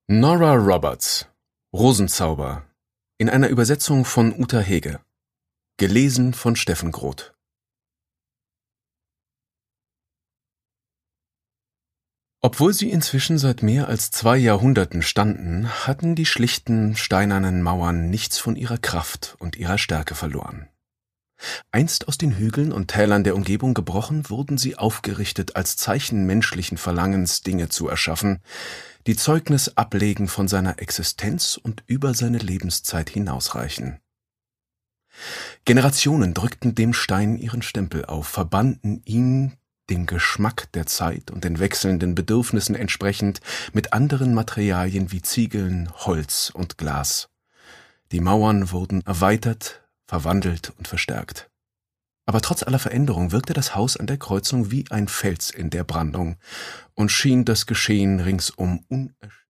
Nora Roberts, Rosenzauber, in einer Übersetzung von Uta Hege. Gelesen von Steffen Groth. Obwohl sie inzwischen seit mehr als 2 Jahrhunderten standen, hatten die schlichten, steinernen Mauern nichts von ihrer Kraft und ihrer Stärke verloren. Einst aus den Hügeln und Tälern der Umgebung gebrochen, wurden sie aufgerichtet als Zeichen menschlichen Verlangens, Dinge zu erschaffen, die Zeugnis ablegen von seiner Existenz und über seine Lebenszeit hinausreichen. Generationen drückten dem Stein ihren Stempel auf, verbanden ihn, dem Geschmack der Zeit und den wechselnden Bedürfnissen entsprechend, mit anderen Materialien wie Ziegeln, Holz und Glas. Die Mauern wurden erweitert, verwandelt und verstärkt. Aber trotz aller Veränderung wirkte das Haus an der Kreuzung wie ein Fels in der Brandung und schien das Geschehen ringsum unerschütterlich